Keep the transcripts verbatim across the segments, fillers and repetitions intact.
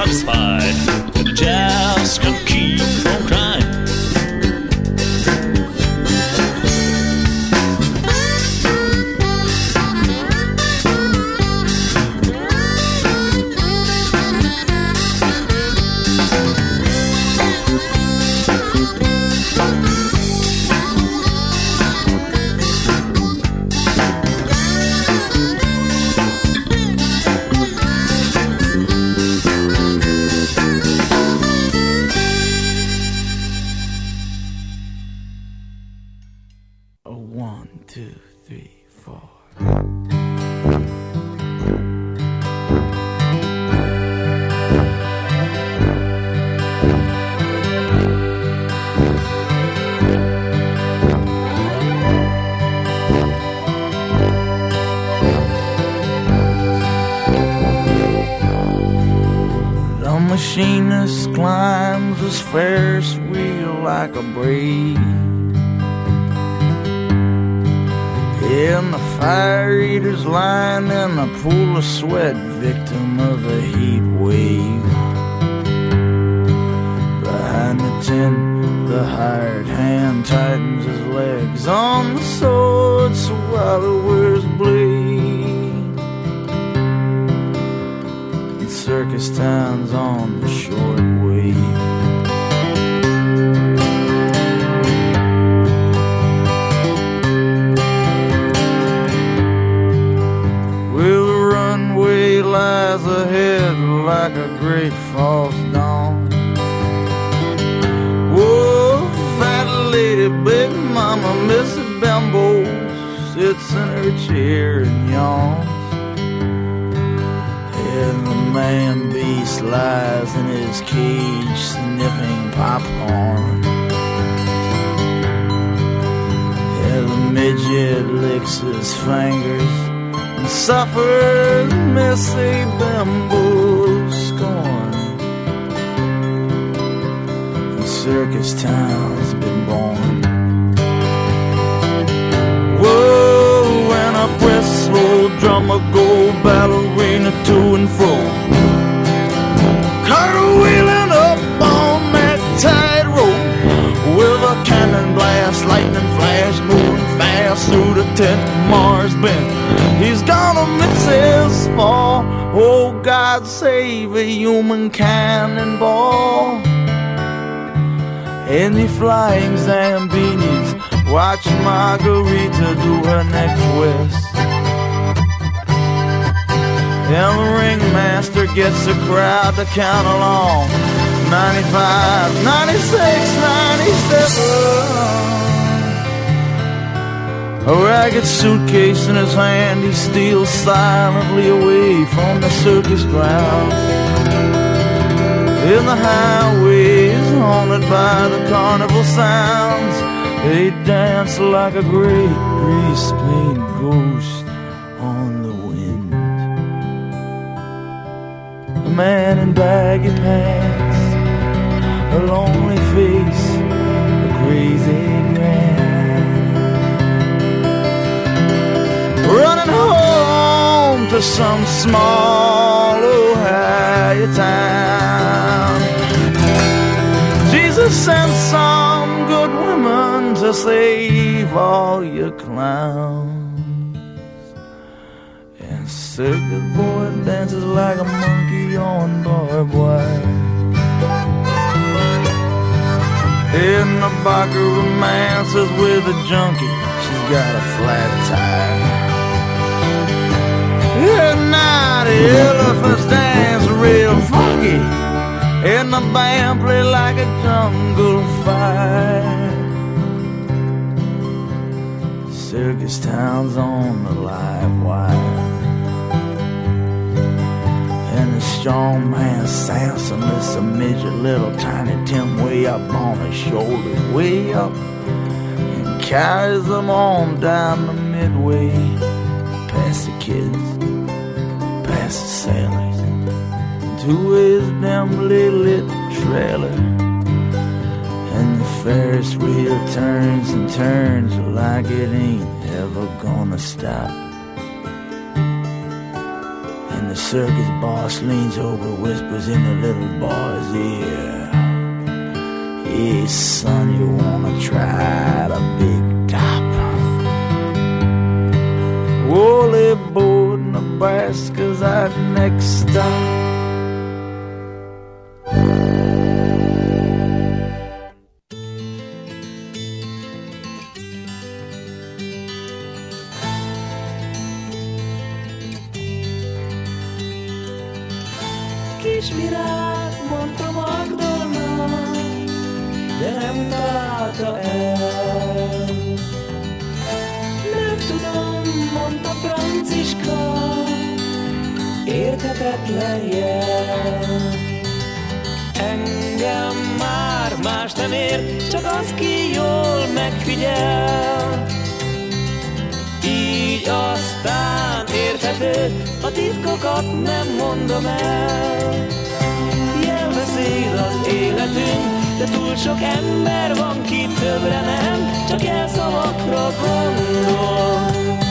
satisfied. Just can't keep from crying. Machinist climbs his Ferris wheel like a breeze. And the fire eater's lying in a pool of sweat, victim of the heat wave. Behind the tent, the hired hand tightens his legs on the sword so Wallower's blade. Circus town's on the short wave. Well, the runway lies ahead like a great false dawn. Whoa, fat lady, big mama, Missy Bambo sits in her chair and yawns. And the man beast lies in his cage sniffing popcorn. And the midget licks his fingers and suffers Missy Bambo's scorn. The circus town's been born. Whoa, and a press slow drummer go ballerina to and fro, cartwheeling up on that tightrope with a cannon blast, lightning flash, moving fast through the tent. Mars bent, he's gonna miss his fall. Oh, God save a human cannonball. Any flying Zambinis watch Margarita do her next twist. And the ringmaster gets the crowd to count along. ninety-five, ninety-six, ninety-seven. A ragged suitcase in his hand, he steals silently away from the circus grounds. In the highways haunted by the carnival sounds, they dance like a great grease-paint ghost on the wind. A man in baggy pants, a lonely face, a crazy grin, running home to some small Ohio town. Jesus sent some good women to save all your clowns. And circus boy dances like a monkey on barbed wire. And the barker romances with a junkie, she's got a flat tire. And now the elephants dance real funky, and the band play like a jungle fire. Circus town's on the live wire. And the strong man Samson lifts a midget, little tiny Tim, way up on his shoulder, way up, and carries them on down the midway, past the kids, past the sailors, to his dimly lit trailer. And the Ferris wheel turns and turns like it ain't ever gonna stop. And the circus boss leans over, whispers in the little boy's ear. Hey son, you wanna try the big top? Woolly board, Nebraska's our next stop. Kis virág, mondta Magdolna, de nem találta el. Nem tudom, mondta Franciska, érthetetlen jel. Engem már más nem ér, csak az, ki jól megfigyel. Így aztán érthető, a titkokat nem mondom el. Jelbeszéd az életünk, de túl sok ember van, ki többre nem, csak jelszavakra gondol.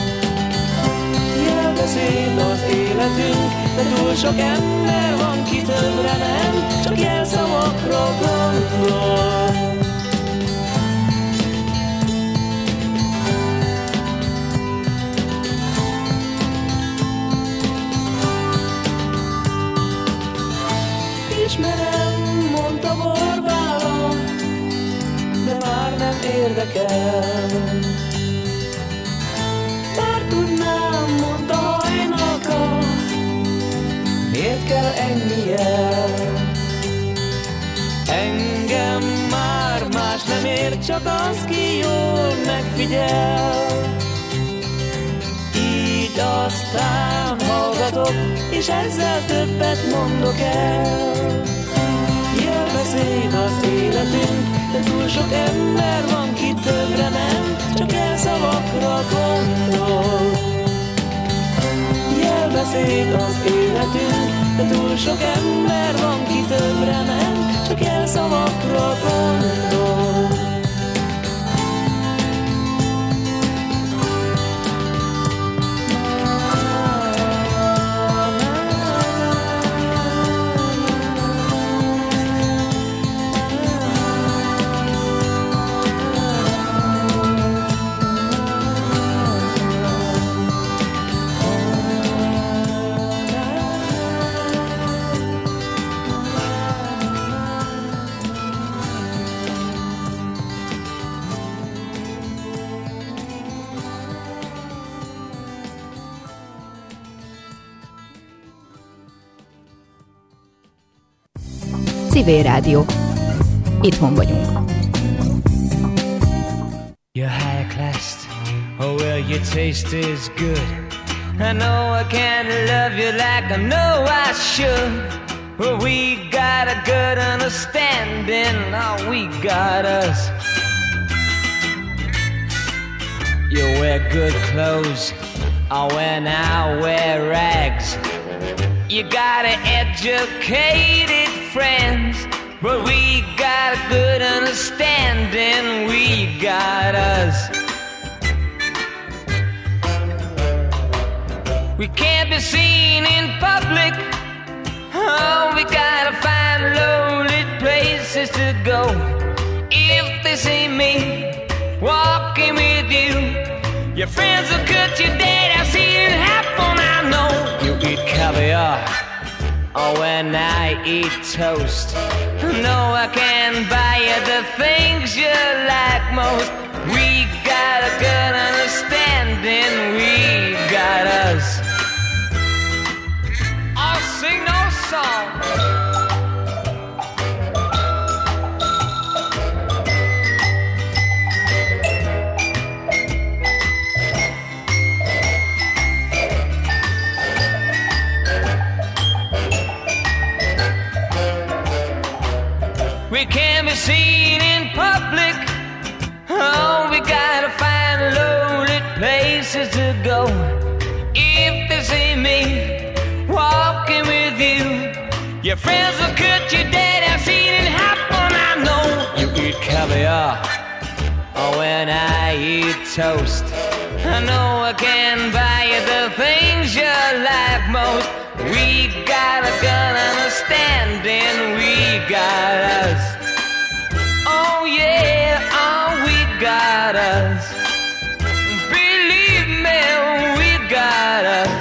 Jelbeszéd az életünk, de túl sok ember van, ki többre nem, csak jelszavakra gondol. Ismerem, mondta Borbála, de már nem érdekel. Bár tudnám, mondta Hajnalka, miért kell ennyi jel? Engem már más nem ér, csak az, ki jól megfigyel. Így aztán hallgatok, és ezzel többet mondok el. Jelbeszéd az életünk, de túl sok ember van, ki többre nem, csak jelszavakra gondol. Jelbeszéd az életünk, de túl sok ember van, ki többre nem, csak jelszavakra gondol. Civil Rádió. Itthon vagyunk. You're high class, oh well your taste is good. I know I can't love you like I know I should, but we got a good understanding, oh we got us. You wear good clothes, oh when I wear rags. You got an educated friends, but we got a good understanding, we got us. We can't be seen in public, oh, we gotta find lonely places to go. If they see me walking with you, your friends will cut you dead, I've seen it happen, I know. You eat caviar, oh, when I eat toast. No, I can't buy you the things you like most. We got a good understanding, we got us. I'll sing no song. We can't be seen in public, oh, we gotta find lonely places to go. If they see me walking with you, your friends will cut you dead, I've seen it happen, I know. You eat caviar, oh, when I eat toast. I know I can buy you the things you like most. We got a gun and a standing, we got us. Oh yeah, oh we got us. Believe me, we got us.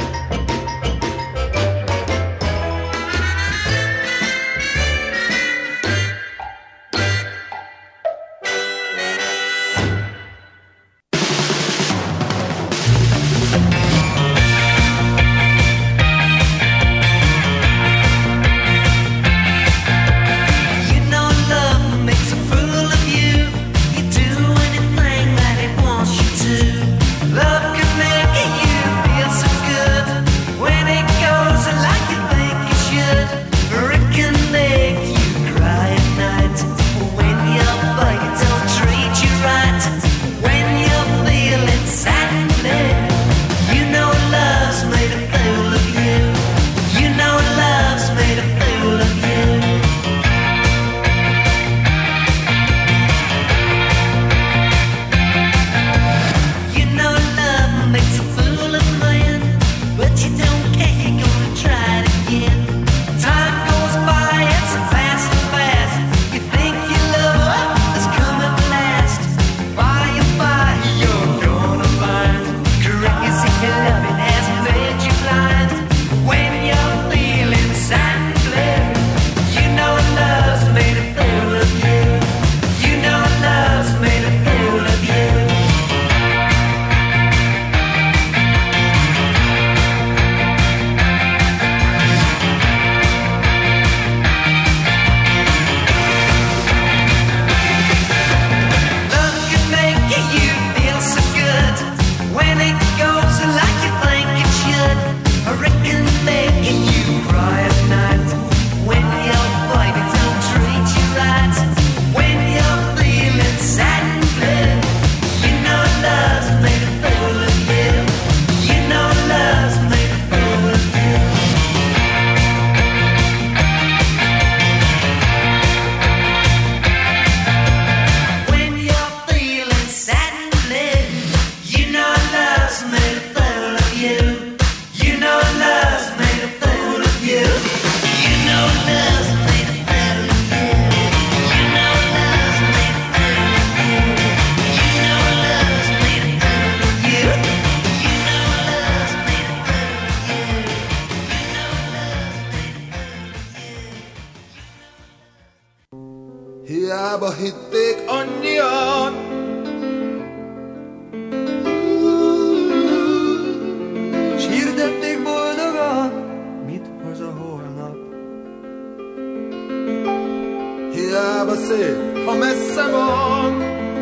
Hiába hitték annyian, s hirdették boldogan, mit hoz a holnap. Hiába szép, ha messze van,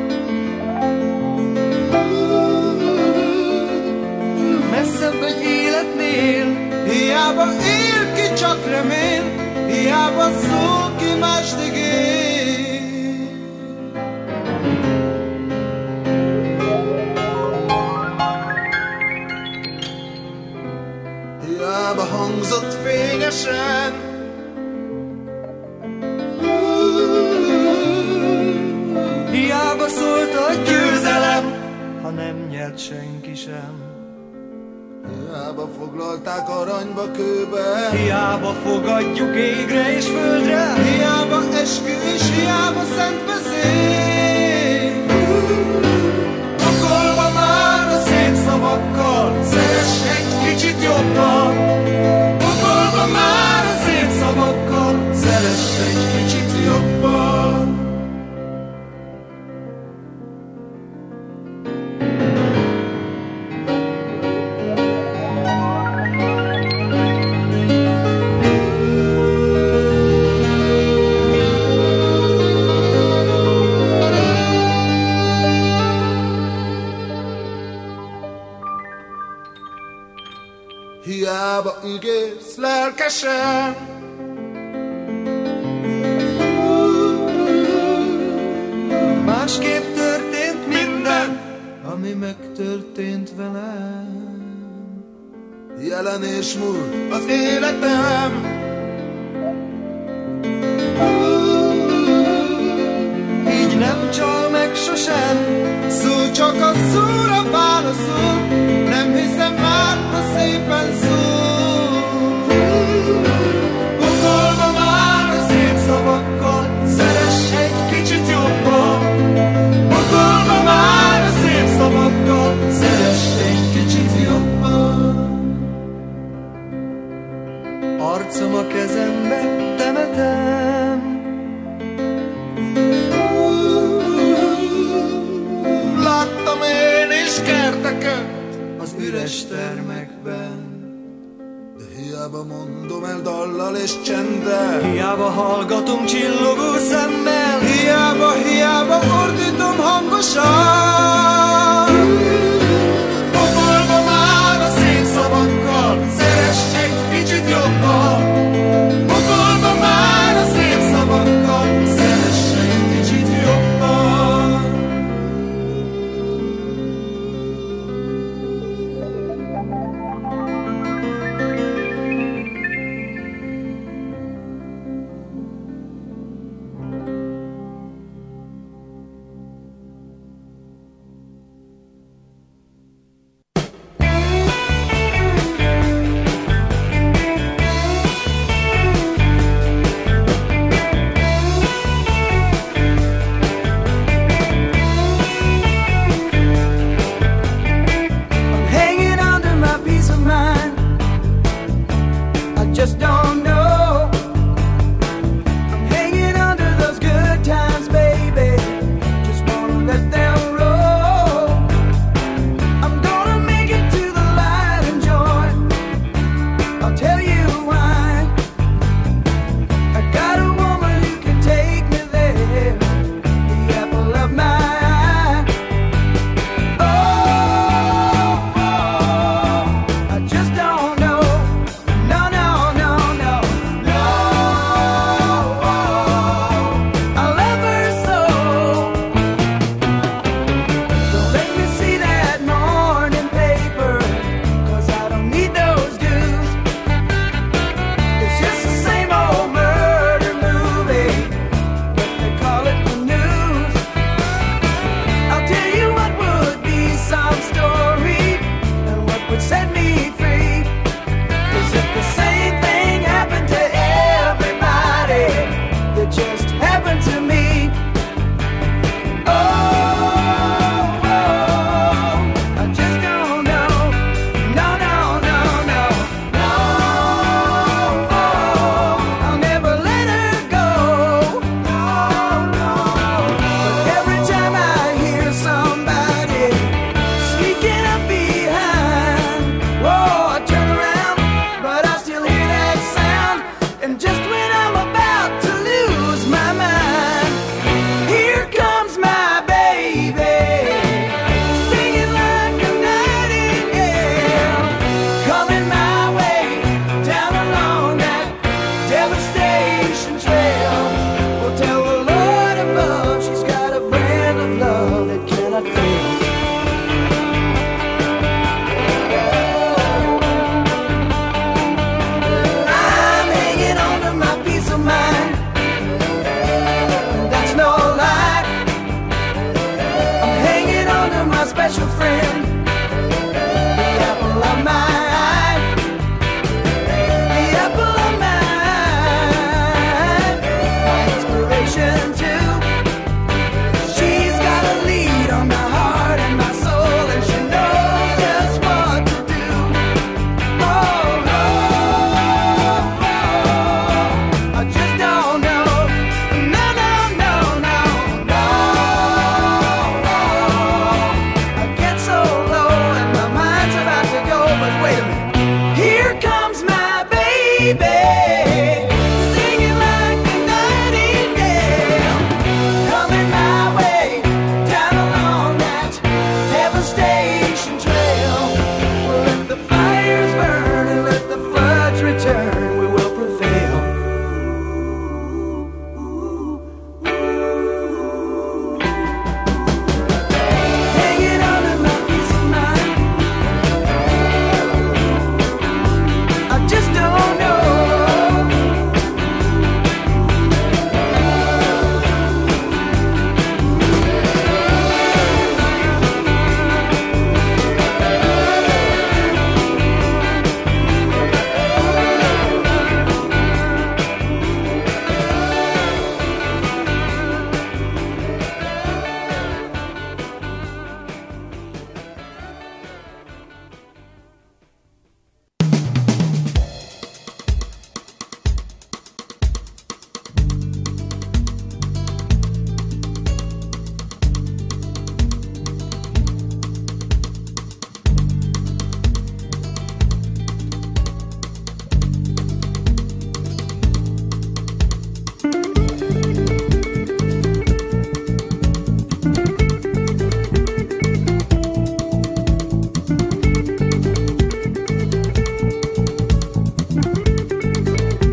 messzebb egy életnél. Hiába él ki, csak remél, hiába szól ki, mást ígér. Hiába hangzott fényesen, hiába szólt a győzelem, ha nem nyert senki sem. Hiába foglalták aranyba, kőbe, hiába fogadjuk égre és földre, hiába eskü és hiába szent beszéd. Pakolva már a szép szavakkal, szeress egy kicsit jobban. Pakolva már a szép szavakkal, szeress egy kicsit jobban. Hiába ígérsz lelkesen, másképp történt minden, ami megtörtént velem. Jelen és múlt az életem, így nem csal meg sosem, szó csak a szóra válaszol, nem hiszem már, ha szépen szól. szembe temetem. Láttam én is kerteket az üres termekben, de hiába mondom el dallal és csenddel, hiába hallgatom csillogó szemmel, hiába, hiába ordítom hangosan. Pokolba már a szép szavakkal, szeress egy kicsit jobban. Pokolba már a szép szavakkal, szeress egy kicsit jobban. Just don't know. I'm hanging under those good times, baby. Just wanna let them roll. I'm gonna make it to the light and joy. I'll tell you why. I got a woman who can take me there, the apple of my eye. Oh, oh, I just don't know. No, no. Set me free. As if the same thing happened to everybody that just happened to me. Oh, oh, I just don't know. No, no, no, no, no. Oh, I'll never let her go. No, no. But every time I hear somebody sneaking up behind, whoa, I turn around, but I still hear that sound. And just when I'm about to lose my mind, here comes my baby, singing like a nightingale, coming my way down along that devastation